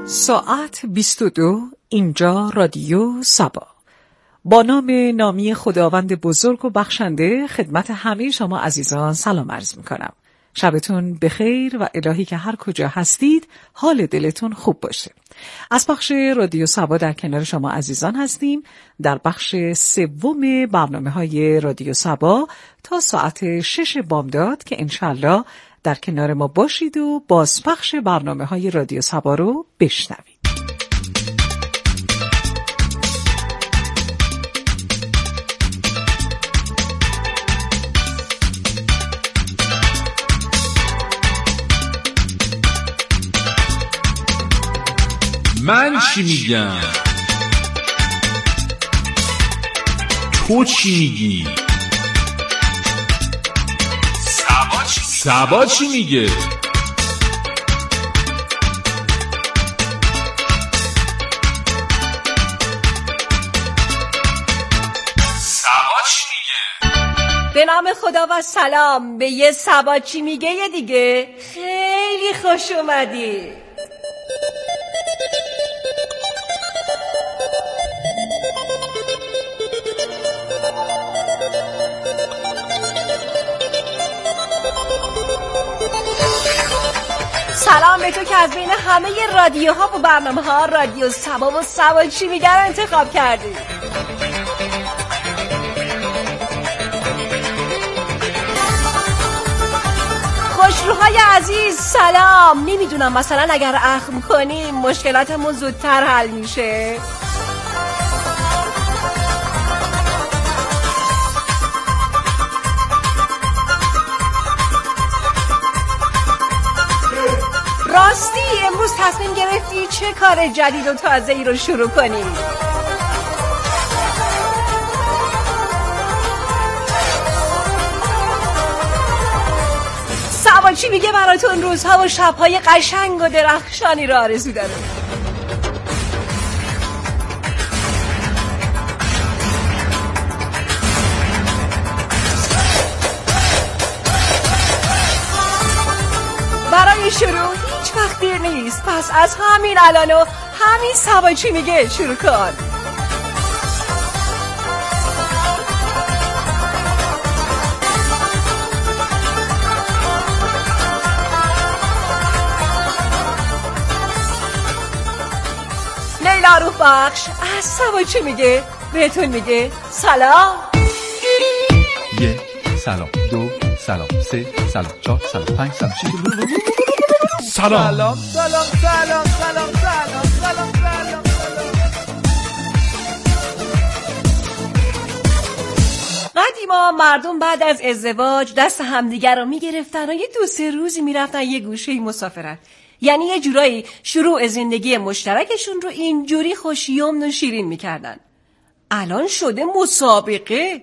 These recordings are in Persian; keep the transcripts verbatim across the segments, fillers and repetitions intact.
ساعت بیست و دو، اینجا رادیو سبا. با نام نامی خداوند بزرگ و بخشنده خدمت همه شما عزیزان سلام عرض می کنم. شبتون بخیر و الهی که هر کجا هستید حال دلتون خوب باشه. از بخش رادیو سبا در کنار شما عزیزان هستیم در بخش سوم برنامه های رادیو سبا تا ساعت شش بامداد که انشالله در کنار ما باشید و بازپخش برنامه های رادیو سبا رو بشنوید. من چی میگم؟ تو چی میگی؟ سبا چی, سبا چی میگه؟ سبا چی میگه؟ به نام خدا و سلام به یه سبا چی میگه یه دیگه. خیلی خوش اومدی. سلام به تو که از بین همه رادیوها و برنامه ها رادیو سبا و سبا چی میگه رو انتخاب کردی. خوشروهای عزیز سلام. نمیدونم مثلا اگر اخم کنیم مشکلاتمون زودتر حل میشه. راستی امروز تصمیم گرفتی چه کار جدید و تازه‌ای رو شروع کنی؟ سبا چی میگه براتون روزها و شبهای قشنگ و درخشانی رو آرزو داره. برای شروع هیچ وقت دیر نیست. پس از همین الان و همین سبا چی میگه شروع کن. لیلا روح بخش از سبا چی میگه بهتون میگه سلام. یک سلام، دو سلام، سه سلام، چهار سلام، پنج سلام، شش سلام سلام سلام سلام سلام سلام سلام سلام. قدیما مردم بعد از ازدواج دست همدیگر رو میگرفتن و یه دو سه روزی میرفتن یه گوشه مسافرت. یعنی یه جورایی شروع زندگی مشترکشون رو اینجوری خوشیمن و شیرین میکردن. الان شده مسابقه.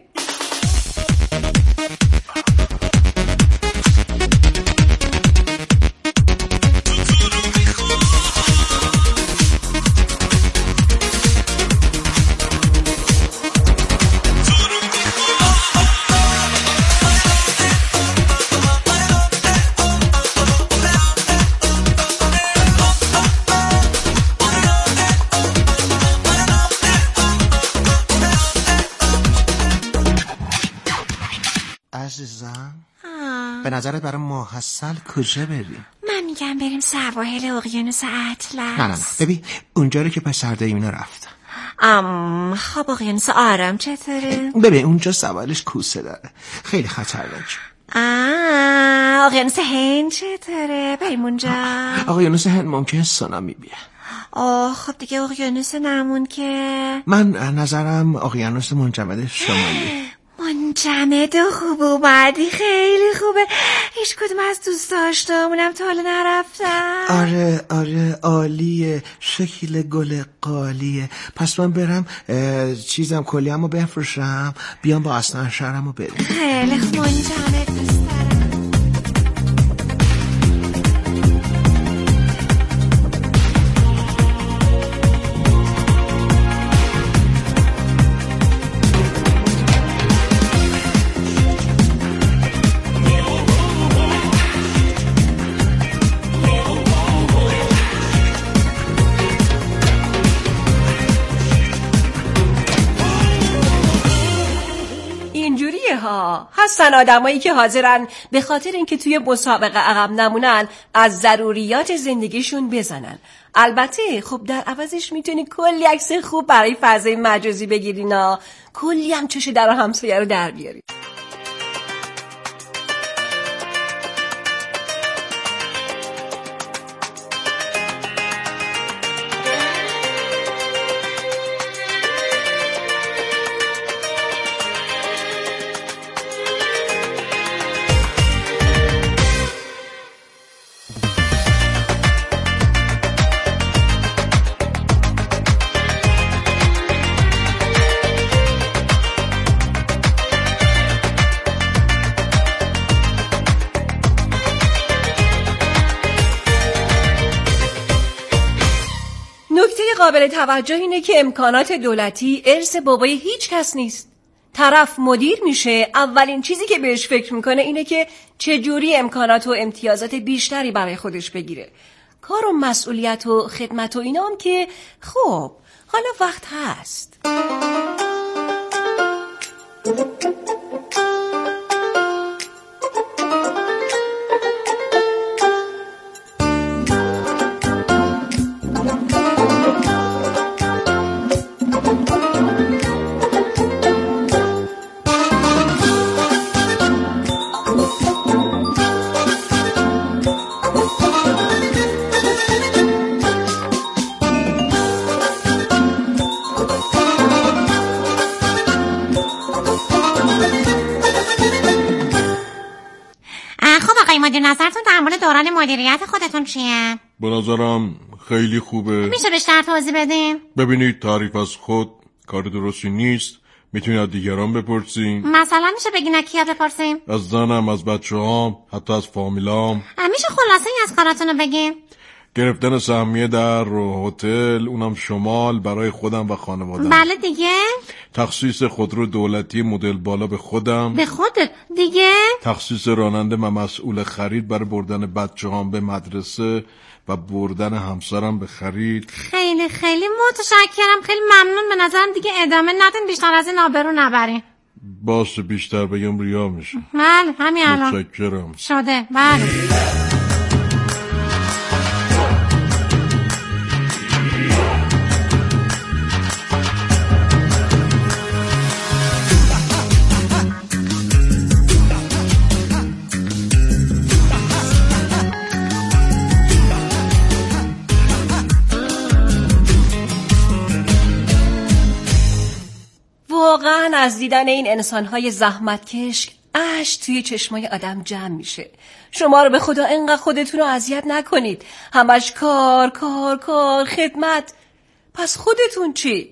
عزیزم به نظرت برای ماحصل کجا بریم؟ من میگم بریم سواحل اقیانوس اطلس. نه نه نه ببین اونجا رو که پسر دایمینا رفتن. ام خب اقیانوس آرام چطوره؟ ببین اونجا سوالش کوسه داره، خیلی خطرناکه. آه اقیانوس هند چطوره؟ بریم اونجا. اقیانوس هند ممکنه سونامی بیاد. آه خب دیگه اقیانوس نمون که. من نظرم اقیانوس منجمد شمالی. منجمد و خوب اومدی، خیلی خوبه. هیچ کدوم از دوست داشتمونم تا حالا نرفتم. آره آره عالیه، شکل گل قالیه. پس من برم چیزم کلیه‌مو بفروشم بیام با اصلا شهرمو بریم. خیلی خوب منجمد دوست دارم. ها. هستن آدمایی که حاضرن به خاطر اینکه توی مسابقه عقب نمونن از ضروریات زندگیشون بزنن. البته خب در عوضش میتونی کلی عکس خوب برای فضای مجازی بگیری نا، کلی هم چش در همسایه رو در بیاری. قابل توجه اینه که امکانات دولتی ارث بابای هیچ کس نیست. طرف مدیر میشه، اولین چیزی که بهش فکر میکنه اینه که چجوری امکانات و امتیازات بیشتری برای خودش بگیره. کار و مسئولیت و خدمت و اینا هم که خب حالا وقت هست. مدیر نظرتون در مورد دوران مدیریت خودتون چیه؟ به نظرم خیلی خوبه. میشه بیشتر توضیح بدین؟ ببینید تعریف از خود کار درستی نیست، میتونید از دیگران بپرسین. مثلا میشه بگین از کیا بپرسیم؟ از زنم، از بچه هام، حتی از فامیلام. میشه خلاصه ای از کاراتونو بگین؟ گرفتن سهمیه در هتل، اونم شمال، برای خودم و خانوادم. بله دیگه؟ تخصیص خودرو دولتی مدل بالا به خودم. به خودت دیگه؟ تخصیص راننده و مسئول خرید برای بردن بچه هم به مدرسه و بردن همسرم به خرید. خیلی خیلی متشکرم، خیلی ممنون. به نظرم دیگه ادامه ندین، بیشتر از این آبرو نبرین. باشه بیشتر بگم ریا میشه. بله همین الان متشکرم. شده. بله واقعا از دیدن این انسان‌های زحمتکش اشک توی چشمای آدم جمع میشه. شما رو به خدا انقدر خودتون رو اذیت نکنید. همش کار کار کار خدمت. پس خودتون چی؟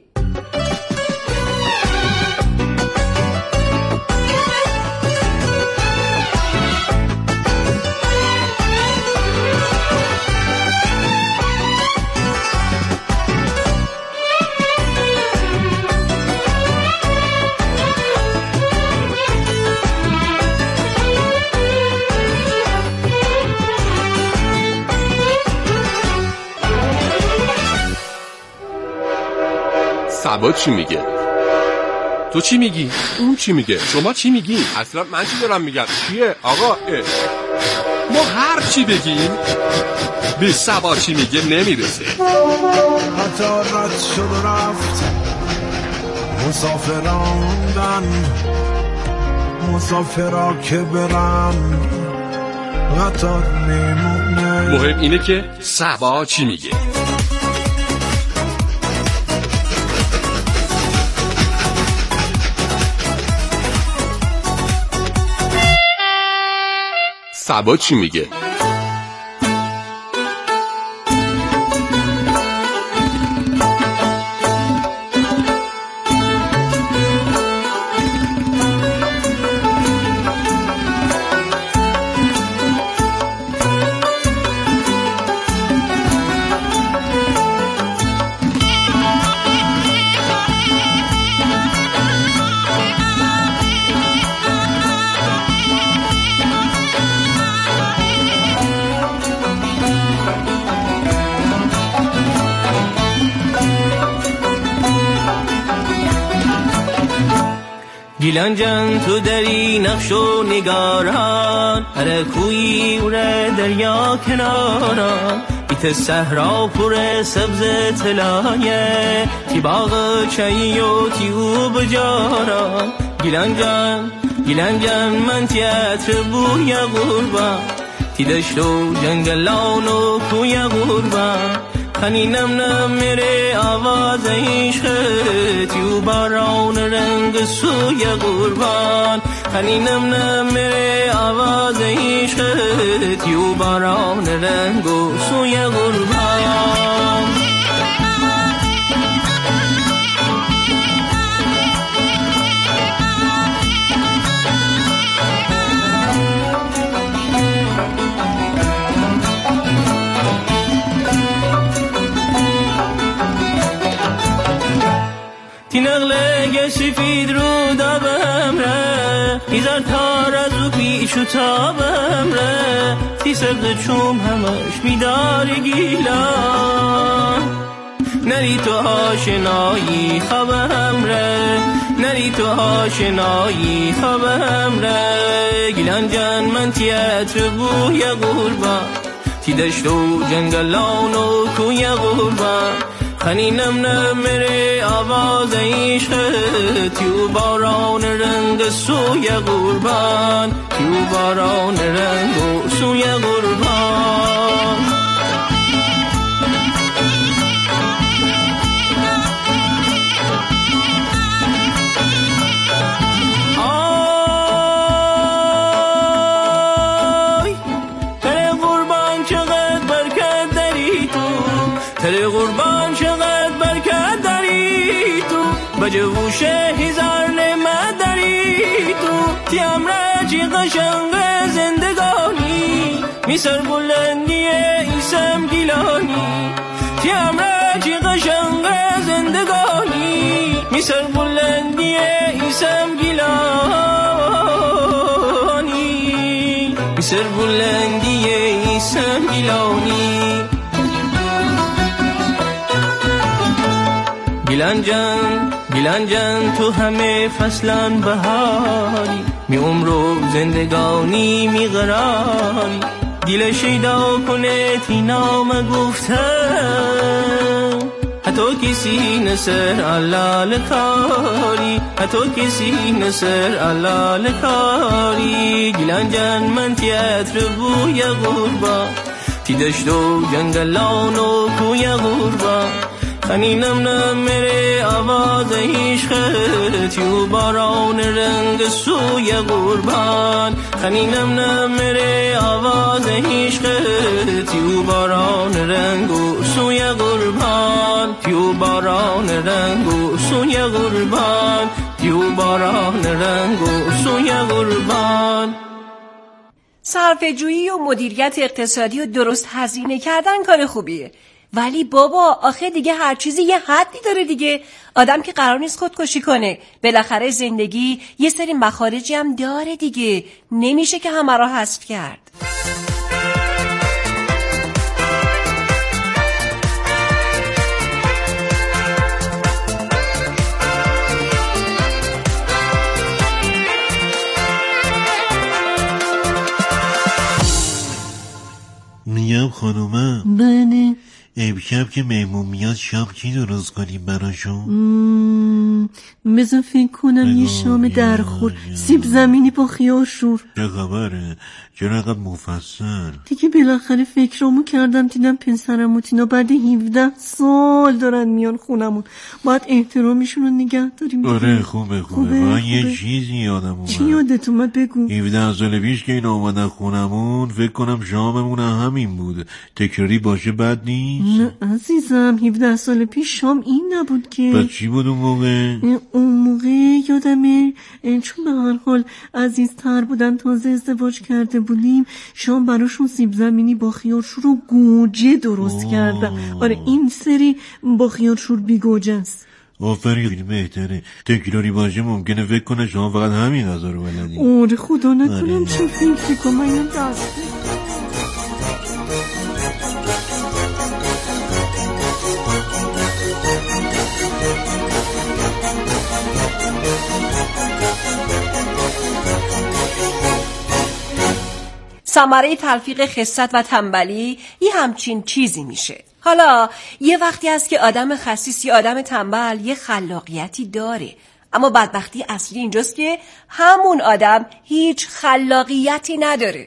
سبا چی میگه؟ تو چی میگی؟ اون چی میگه؟ شما چی میگی؟ اصلا من چی دارم میگم؟ چیه؟ آقا اه. ما هر چی بگیم به سبا چی میگه نمیرسه. حتی رد شد و رفت مسافراندن، مسافرا که برن قطار میمونه. مهم اینه که سبا چی میگه. سبا چی میگه؟ گیلان تو دری نقش و نگاران، هر کویی و دریا کناران، بیت صحرا پر سبز طلایه، تی باغ چایی و تی او بجاران. گیلان جان گیلان جان من تیاتر بوی قربان، تی دشت و جنگلان و کوی قربان. خنی نم نم میره آواز عشقت، یو باران رنگ سوی قربان. خنی نم نم میره آواز عشقت، یو باران رنگ سوی قربان. تی نقله سفید رو دابم ره، ایزار تار از او پیش و تابم ره. تی سرد چوم همش بیداری گیلان، نری تو آشنایی خوابم ره، نری تو آشنایی خوابم ره. گیلان جان من تیاتر بوی قربان، تی دشت و جنگلان و کوی قربان. خنی نم نم میره آواز عشقت، تیو باران رنگ سوی قربان، تیو باران رنگ سوی قربان. آی تره قربان چقدر برکت داری تو، تره قربان چقدر برکت داری تو، بجوش هزار نعمت داری تو. تی امرچی قشنگ زندگانی، میسر بلندی ایسم گیلانی. تی امرچی قشنگ زندگانی، میسر بلندی ایسم گیلانی، میسر بلندی ایسم گیلانی. گیلان جان گیلان جان تو همه فصلان بهاری، می عمر و زندگانی می قراری. دل شیدا کنه تی نام گفتم، حتی کسی نسر علال کاری، حتی کسی نسر علال کاری. گیلان جان من تیاتر بوی قربان، تی دشت و جنگلان و کوی قربان. خنی نم نم میره آواز عشقت، یو باران رنگ سوی قربان. خنی نم نم میره آواز عشقت، یو باران رنگ سوی قربان، یو باران رنگ سوی قربان، یو باران رنگ سوی قربان. صرفه‌جویی و مدیریت اقتصادی و درست هزینه کردن کار خوبیه، ولی بابا آخه دیگه هر چیزی یه حدی داره دیگه. آدم که قرار نیست خودکشی کنه، بالاخره زندگی یه سری مخارجی هم داره دیگه، نمیشه که همه را حذف کرد. میگم خانومم. بله. امشب که مهمون میاد شام چی درست کنیم براشون؟ بذار فکر کنم یه شام درخور، سیب زمینی با خیار شور. چه خبره؟ چرا اینقدر مفصل؟ دیگه بالاخره فکرامو کردم، دیدم پسرم و تینا بعد هفده سال دارن میان خونمون، باید احترامیشون رو نگه داریم. آره خوبه خوبه. من یه چیزی یادم اومد. چی یادت اومد؟ بگو. هفده سال پیش که این اومدن خونمون فکر کنم شاممون همین بود، تکراری باشه بد نیست؟ نه عزیزم، هفده سال پیش شام این نبود که. پس چی بود اون موقع؟ اون موقع یادمه چون به هر حال عزیزتر بودن، تازه ازدواج کرده بودیم، شام براشون سیب زمینی با خیارشور و گوجه درست کردم. آره این سری با خیارشور بی گوجه است. آفرین، خیلی بهتره. تکراری باشه ممکنه فکر کنه شما فقط همین غذا رو بلدی. آره خدا نکنم چه فکر کنم من اینم دست. ثمره تلفیق خست و تنبلی یه همچین چیزی میشه. حالا یه وقتی هست که آدم خسیس یا آدم تنبل یه خلاقیتی داره، اما بدبختی اصلی اینجاست که همون آدم هیچ خلاقیتی نداره.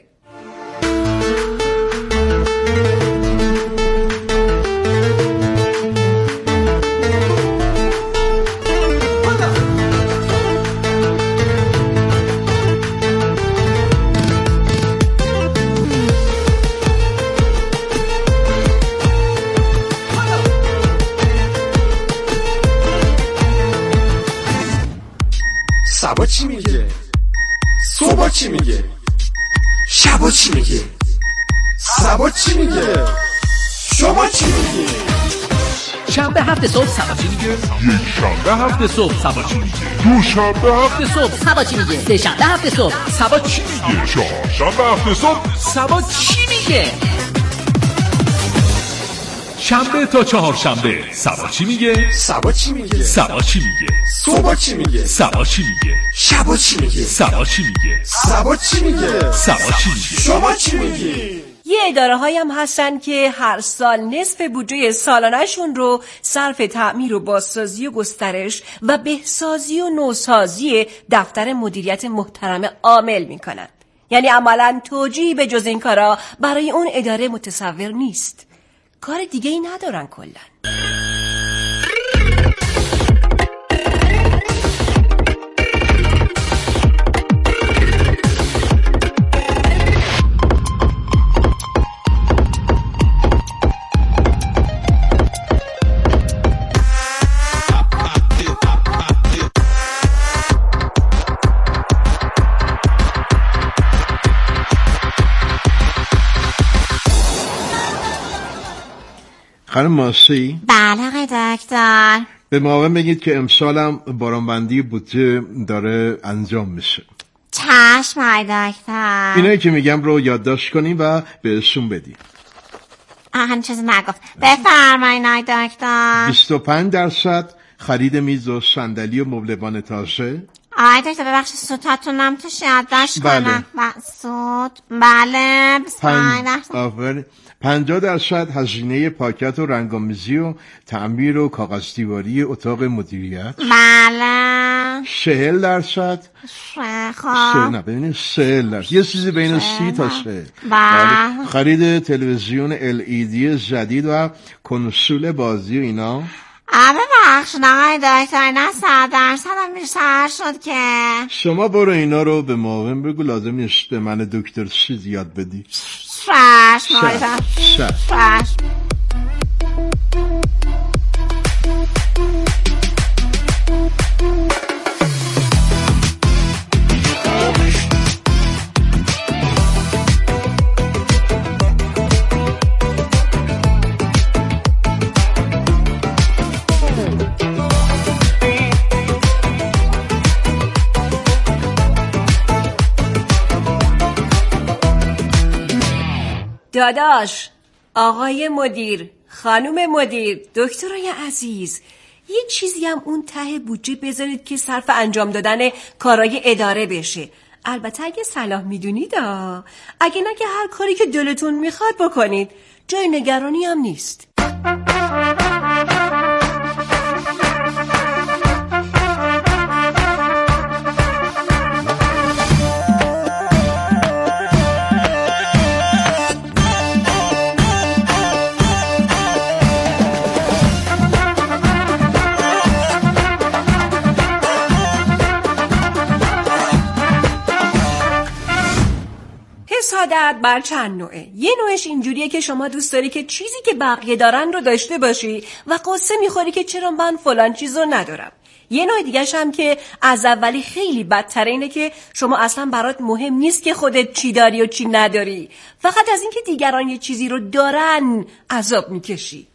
سبا چی میگه؟ صبح چی میگه؟ شبا چی میگه؟ سبا چی میگه؟ شما چی میگه؟ شنبه هفت صبح سبا چی میگه؟ یک شنبه هفت صبح سبا چی میگه؟ دو شنبه هفت صبح سبا چی میگه؟ سه شنبه هفت صبح سبا چی میگه؟ چهار شنبه هفت صبح سبا چی میگه؟ شنبه تا چهار شنبه سبا چی میگه؟ سبا چی میگه؟ سبا چی میگه؟ صبح چی میگه؟ سبا چی میگه؟ شبا چی میگه؟ سبا چی میگه؟ سبا چی میگه؟ سبا چی میگه؟ شما چی میگی؟ یه اداره هایی هم هستن که هر سال نصف بودجه سالانه‌شون رو صرف تعمیر و بازسازی و گسترش و بهسازی و نوسازی دفتر مدیریت محترم عامل میکنن. یعنی عملاً توجیهی به جز این کارا برای اون اداره متصور نیست. کار دیگه ای ندارن کلن. خانم ماسی؟ بله آقای دکتر. به معاون بگید که امسالم بارانبندی بودجه داره انجام میشه. چشم آقای دکتر. اینایی که میگم رو یادداشت کنیم و بهشون بدیم. آهن چیزی نگفت. بفرمایید آقای دکتر. بیست و پنج درصد خرید میز و صندلی و مبلمان تازه. آقای دکتر ببخشید سوتاتونم توش یادداشت بله. کنم. سوت بله بیست و پنج درصد. آفرین. پنجاه درصد هزینه پاکت و رنگامیزی و تعمیر و کاغذدیواری اتاق مدیریت. بله. چهل درصد. خب. نه ببینید چهل درصد. یه چیزی بین سی تا چهل. بله. خرید تلویزیون ال ای دی جدید و کنسول بازی و اینا. آبه بخش آقای دکتر نه صد درصد هم بیشتر شد که. شما برو اینا رو به معاون بگو لازم نیست به من دکتر چیز یاد بدی. شش مایده شش شش داداش، آقای مدیر، خانم مدیر، دکترای عزیز، یه چیزی هم اون ته بودجه بذارید که صرف انجام دادن کارای اداره بشه. البته اگه صلاح میدونید ها، اگه نه که هر کاری که دلتون میخواد بکنید، جای نگرانی هم نیست. حسادت بر چند نوعه. یه نوعش اینجوریه که شما دوست داری که چیزی که بقیه دارن رو داشته باشی و قصه میخوری که چرا من فلان چیز رو ندارم. یه نوع دیگه‌ش هم که از اولی خیلی بدتره اینه که شما اصلا برات مهم نیست که خودت چی داری و چی نداری، فقط از اینکه دیگران یه چیزی رو دارن عذاب میکشی.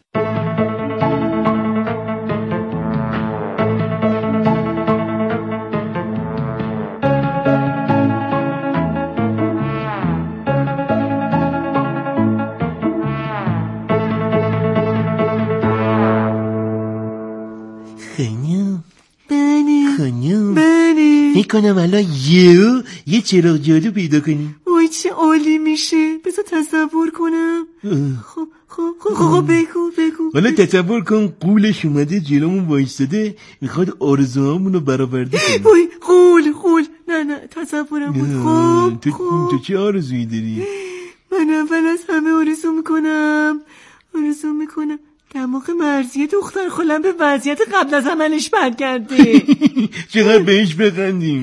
میکنم الان یه یه چراغ جادو پیدا کنیم. وای چه عالی میشه. بذار تصور کنم. خب خب خب خب بگو بگو. حالا تصور کن قولش اومده جلومون وایستاده میخواد آرزوهامونو برآورده کنه. وای قول قول نه نه تصورم بود. خب تو, خب تو چه آرزویی داری؟ من اول از همه آرزو میکنم آرزو میکنم دماغ مرزی دختر خالم به وضعیت قبل از عملش برگرده. چقدر بهش بخندیم.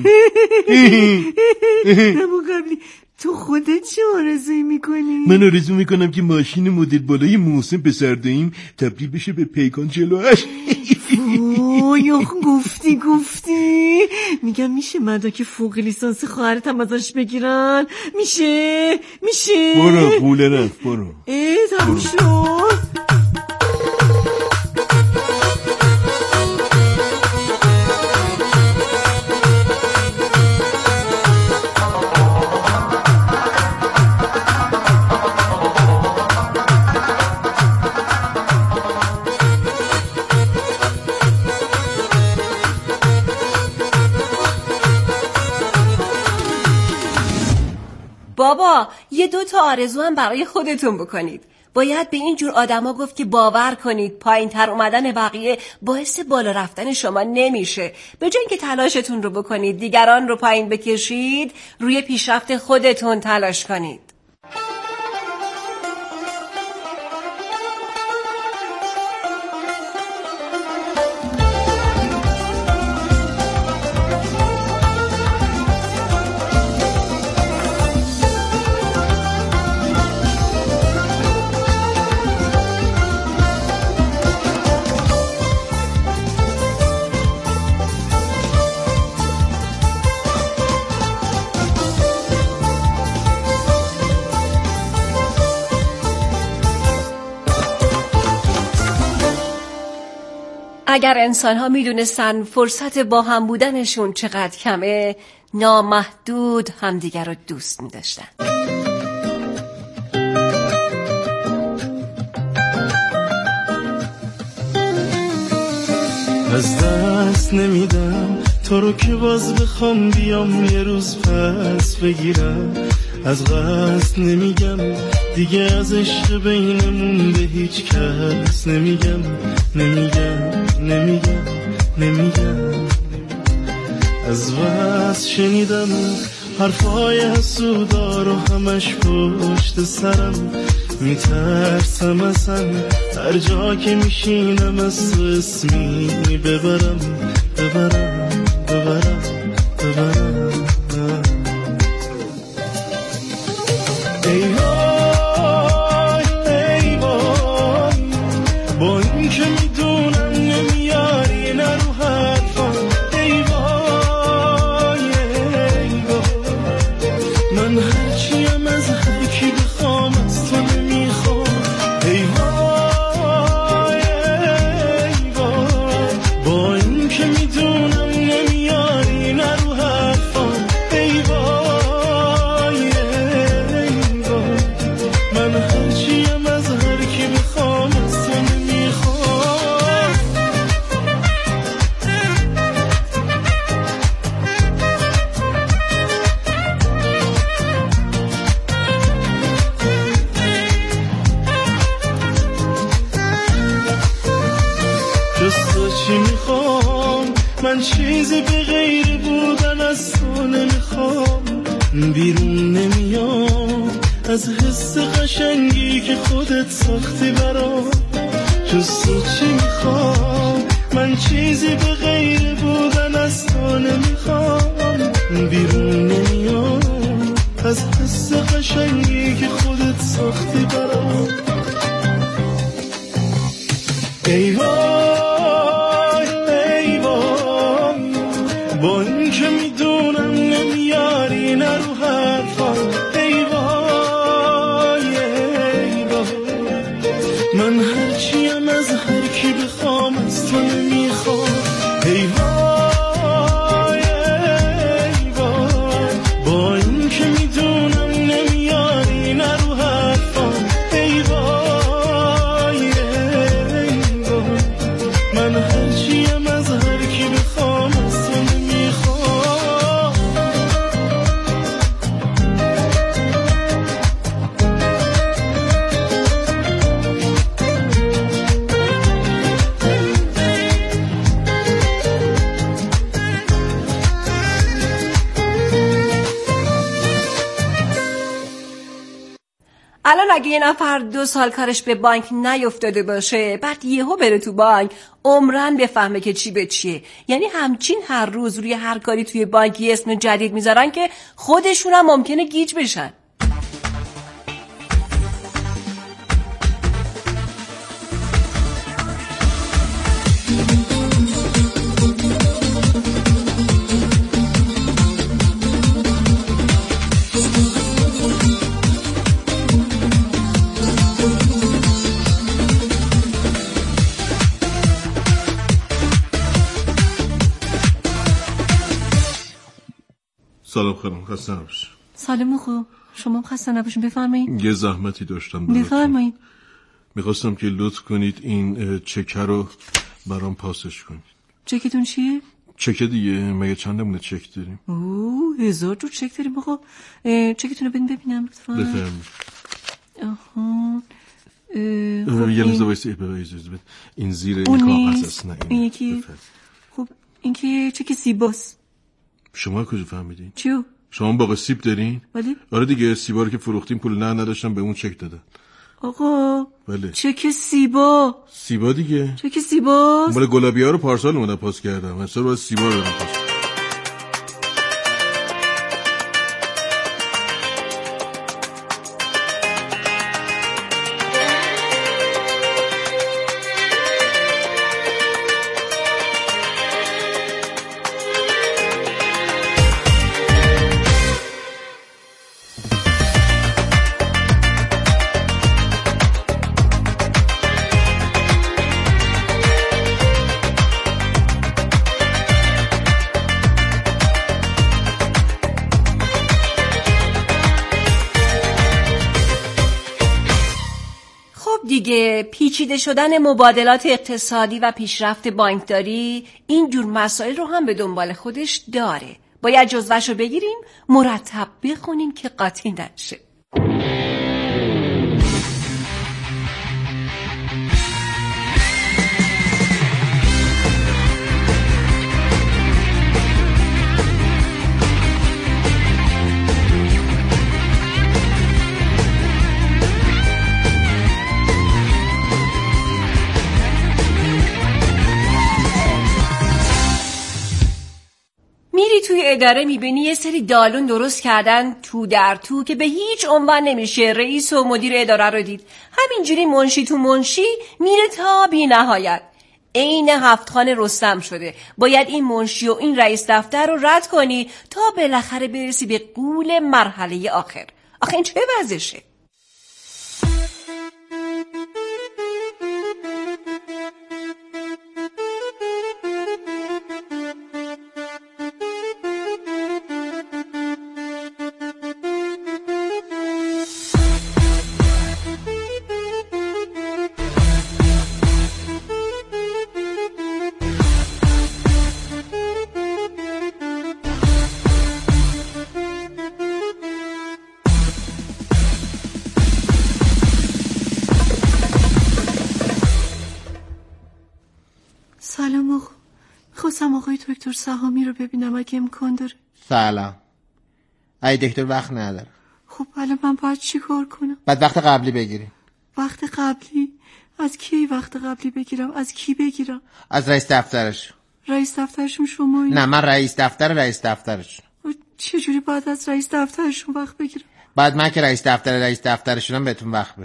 دماغ قبلی. تو خودت چه آرزویی میکنی؟ من آرزو میکنم که ماشین مدل بالای محسن پسر داییم تبدیل بشه به پیکان چلوهش. وای گفتی گفتی میگم میشه مدرک فوق لیسانس خواهرت هم ازش بگیرن؟ میشه میشه برو قوله رفت برو. اه تموم شد. بابا یه دو تا آرزو هم برای خودتون بکنید. باید به این جور آدما گفت که باور کنید پایین تر اومدن بقیه باعث بالا رفتن شما نمیشه. به جای اینکه تلاشتون رو بکنید دیگران رو پایین بکشید، روی پیشرفت خودتون تلاش کنید. اگر انسان ها می دونستن فرصت با هم بودنشون چقدر کمه، نامحدود همدیگر رو دوست می داشتن. از دست نمیدم تو رو که باز بخوام بیام یه روز پس بگیرم. از قصد نمیگم دیگه از عشق بینمون به هیچ کس نمیگم نمیگم نمیگم نمیگم. از بس شنیدم حرفای حسودا رو همش پشت سرم. میترسم اصلا هر جا که میشینم از تو اسمی ببرم ببرم ببرم ببرم. ای وای ای وای با این که میدونم نمیاری نه رو حرفم. ای وای ای وای من هرچیم از هر کی بخوام از تو نمیخوام. ای وای ای وای با این که میدونم نمیاری نه رو حرفم. ای وای ای وای من هرچیم از هر کی بخوام از تو نمیخوام. جز تو چی میخوام من؟ چیزی به غیر بودن از تو نمیخوام. بیرون نمیام از حس قشنگی که خودت ساختی برام. جز تو چی میخوام من؟ چیزی به غیر بودن از تو نمیخوام. بیرون نمیام از حس قشنگی که خودت ساختی برام. ای وای ای وای با این که میدونم نمیاری نه رو حرفم. ای وای ای وای من هرچیم از هر کی بخوام از تو نمیخوام. ای وای ای وای با این که میدونم نمیاری نه رو حرفم. ای وای ای وای اگه یه نفر دو سال کارش به بانک نیفتاده باشه بعد یهو بره تو بانک عمرن بفهمه که چی به چیه. یعنی همچین هر روز روی هر کاری توی بانک یه اسم جدید میذارن که خودشون هم ممکنه گیج بشن. سلام خانم، خسته نباشید. سلام خوب، شما خسته نباشید. بفرمایید. یه زحمتی داشتم براتون. بفرمایید. میخواستم که لطف کنید این چکه رو برام پاسش کنید. چکتون چیه؟ چکه دیگه، مگه چند نمونه چک داریم؟ اوه هزار جور چک داریم. آقا چکتون رو بدین ببینم لطفا. بفرمایید. آها خب یه لحظه وایسی ببینید. این زیر این کاغذ است. نه این یکی. خب این که چک سیباست. شما کجا فهمیدین؟ چیو؟ شما باغ سیب دارین؟ بله. آره دیگه، سیبا رو که فروختیم پول نه نداشتم به اون چک دادن. آقا بله. چک سیبا. سیبا دیگه. چک سیباست. مال گلابی ها رو پارسال اومدم پاس کردم. مثلا رو سیبا رو دادم پاس. دیگه پیچیده شدن مبادلات اقتصادی و پیشرفت بانکداری این جور مسائل رو هم به دنبال خودش داره. باید جزوه‌شو بگیریم مرتب بخونیم که قاطی نشه. میری توی اداره میبینی یه سری دالون درست کردن تو در تو که به هیچ عنوان نمیشه رئیس و مدیر اداره رو دید. همینجوری منشی تو منشی میره تا بی نهایت. عین هفتخان رستم شده. باید این منشی و این رئیس دفتر رو رد کنی تا بالاخره برسی به غول مرحله آخر. آخه این چه وضعشه؟ سلام آقا، خواستم آقای دکتر سهامی رو ببینم اگه امکان داره. سلام. ای دکتر وقت نداره. خب الان من باید چی کار کنم؟ بعد وقت قبلی بگیریم. وقت قبلی؟ از کی وقت قبلی بگیرم؟ از کی بگیرم؟ از رئیس دفترش. رئیس دفترشون شمایی؟ نه من رئیس دفتر رئیس دفترش. چجوری باید از رئیس دفترشون وقت بگیرم؟ بعد من که رئیس دفتر رئیس دفترشونم بهتون وقت